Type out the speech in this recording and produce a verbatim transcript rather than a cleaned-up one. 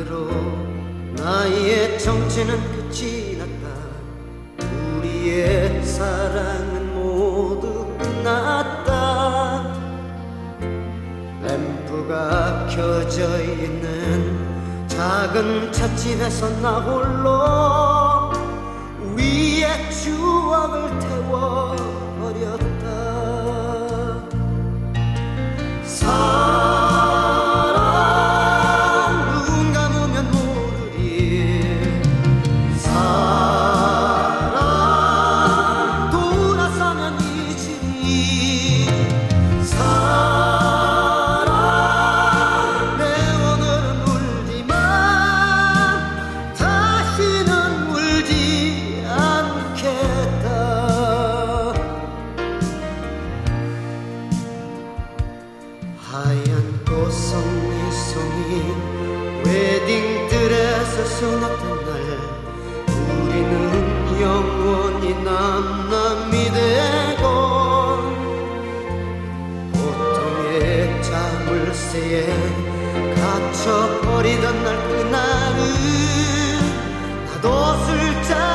말대로 나의 정체는 끝이 났다. 우리의 사랑은 모두 끝났다. 램프가 켜져 있는 작은 찻집에서 나 홀로 우리의 추억을 태워버렸다. 사랑 눈 감으면 모르리. 사랑 돌아서면 잊으리. 사랑 내 오늘은 울지만 다시는 울지 않겠다. 하얀 꽃송이송이 웨딩드레스 수납된 날 우리는 영원히 남남이 되고 고통의 자물쇠에 갇혀버리던 날 그날은 나도 술잔